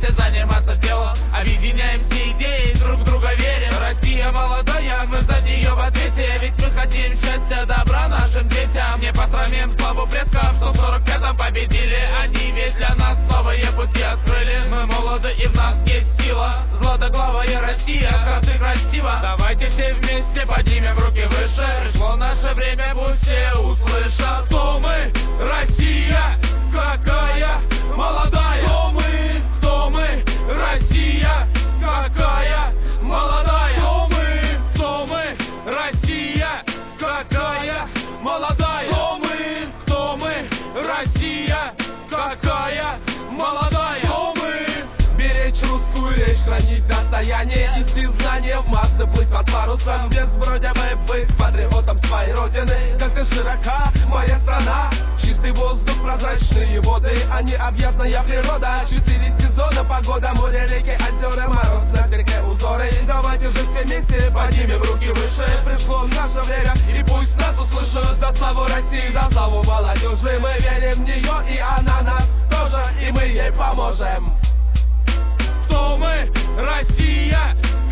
вместе заниматься делом. Объединяем все идеи, друг в друга верим. Россия молодая, мы за нее в ответе. Ведь мы хотим счастья, добра нашим детям. Не посрамим славу предков, что в 45-м победили они. Ведь для нас новые пути открыли. Мы молоды и в нас есть сила. Златоглавая Россия, как ты красиво. Давайте все вместе поднимем руки выше. Пришло наше время, пусть все услышат. Кто мы? Россия, какая молодая. Кто мы? Кто мы? Россия, какая молодая. Кто мы? Кто мы? Россия, какая молодая. Кто мы? Кто мы? Россия, какая молодая. Кто мы? Беречь русскую речь, хранить достояние, нести знания в массы, плыть под парусом, без вроде бы быть патриотом своей родины. Как ты широка, моя страна, чистый воздух, прозрачные воды, а необъятная природа. 4 сезона, погода, море, реки, озера, мороз на реке, узоры. Давайте же все вместе поднимем руки выше. Пришло наше время, и пусть нас услышат. За славу России, за славу молодежи. Мы верим в нее, и она нас тоже, и мы ей поможем. Кто мы? Россия,